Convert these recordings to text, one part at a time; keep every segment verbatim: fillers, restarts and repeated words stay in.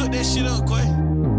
Cook that shit up, Quay.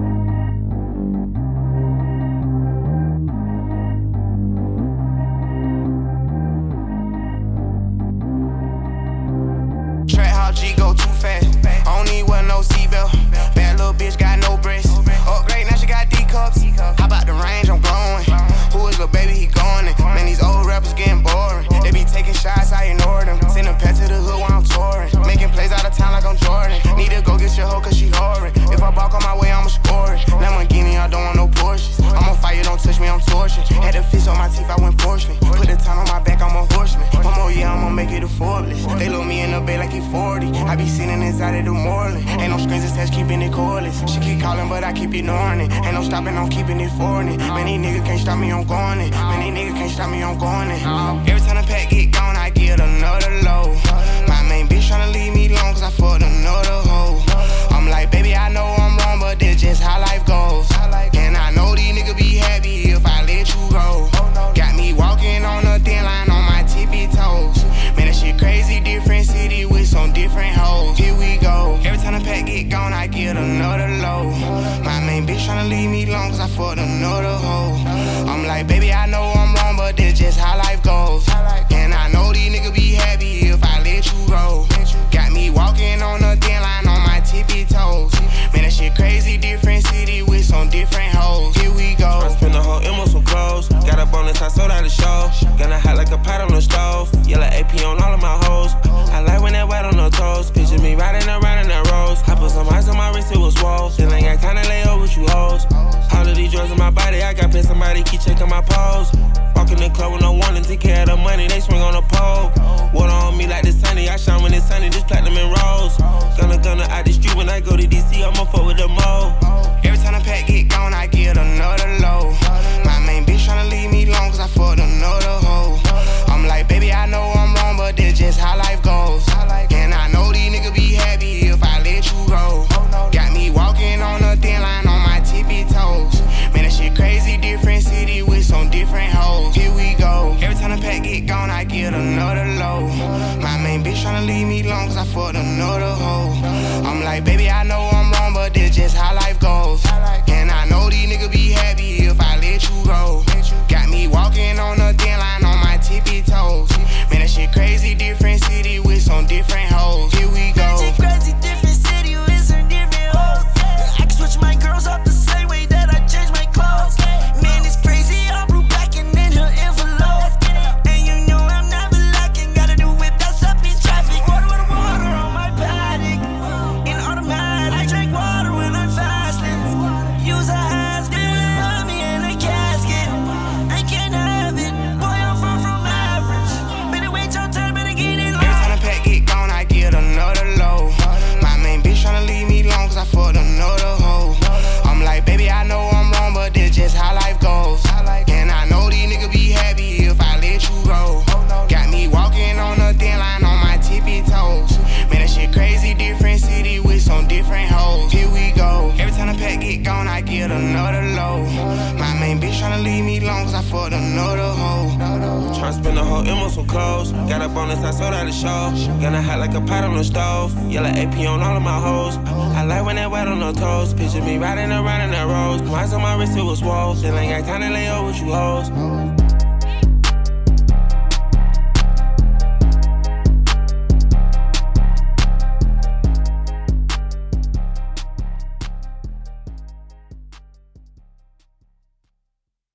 Track how G go too fast. I don't need wear no seatbelt. Bad little bitch got no breasts. Upgrade, now she got D cups. How about the range? I'm growing. Who is little baby? He going in. Man, these old rappers getting boring. They be taking shots, I ignore them. Send a pet to the hood while I'm touring. Making plays out of town like I'm Jordan. Need to go get your hoe cause she whoring. If I balk on my way, I'ma score it. Lamborghini, I don't want no Porsches. I'm on fire, don't touch me, I'm torching. Had the fish on my teeth, I went porcelain. Put the time on my back, I'm a horseman. One more year, I'ma make it a Forbes. They look me in the bay like he forty. I be sitting inside of the Moreland. Ain't no screens attached, keeping it cordless. She keep calling, but I keep ignoring it. Ain't no stopping, I'm keeping it foreign it. Man, these niggas can't stop me, I'm going it. Man, these niggas can't stop me, I'm going it. Every time the pack get gone, I get another low. My main bitch tryna leave me alone cause I fucked another hoe. I'm like, baby, I know I'm wrong, but that's just how life goes. And I know these niggas be happy if I let you go. Got me walking on a thin line on my tippy toes. Man, that shit crazy, different city with some different hoes. Here we go. Every time the pack get gone, I get another low. My main bitch tryna leave me alone cause I fucked another hoe. I'm like, baby, I know I'm wrong, but that's just how life goes. And I know these niggas be happy if I let you go. Got me walking on a thin line on my tippy toes. Man, that shit crazy, different city with some different hoes. Here we go. I spent the whole M on some clothes. Got a bonus, I sold out the show. Gonna hot like a pot on the stove. Yellow A P on all of my hoes. I like when that wet on the toes. Picture me riding around in that rose. I put some ice on my wrist, it was swole. Still ain't got time to lay over with you hoes. All of these drugs in my body, I got paid somebody keep checking my pose. Walk in the club with no warning, take care of the money, they swing on the pole. Water on me like the sunny, I shine when it's sunny, just platinum and rose. Gonna gonna out the street when I go to D C, I'ma fuck with the mo. Every time the pack get gone, I get another low. My main bitch tryna leave me alone cause I fucked another hoe. I'm like, baby, I know I'm wrong, but that's just how life goes. And I know these niggas be happy if I let you go. Got me walking on a thin line on my tippy toes. Man, that shit crazy, different city with some different hoes. Here we go. Every time the pack get gone, I get another low. My main bitch tryna leave me alone cause I fucked another hoe. I'm like, baby, I know I'm wrong, but that's just how life goes. And I know these niggas be happy if I let you go. Got me walking on a thin line on my tippy toes. Man, that shit crazy, different city with some different hoes. Here we go. That shit crazy, different city with some different hoes. I can switch my girls up the same way that I change my clothes. Man, it's crazy, I'm blue packing in her envelope. And you know I'm never lacking, gotta do it, that's up in traffic. Water with water on my paddock. In automatic, I drink water when I'm fasting. Use a hands, they will love me in a casket. I can't have it, boy, I'm far from average. Better wait your turn, better get in line. Every time the pack get gone, I get another low. My main bitch tryna leave me alone cause I fucked another hoe. I'm like, baby, I know I'm wrong, but that's just how life goes. And I know these niggas be happy if I let you go. Got me walking on a thin line on my tippy toes. Man, that shit crazy, different city with some different hoes. Here we go. Every time the pack get gone, I get another low. My main bitch tryna leave me alone cause I fucked another hoe. Tryna spend the whole M on some clothes. Got a bonus, I sold out the show. Gonna hot like a pot on the stove. Yellow A P on all of my hoes. I like when that wet on the toes. Picture me riding around in that rose. Mice on my wrist, it was swole. Still ain't got time to lay over with you hoes.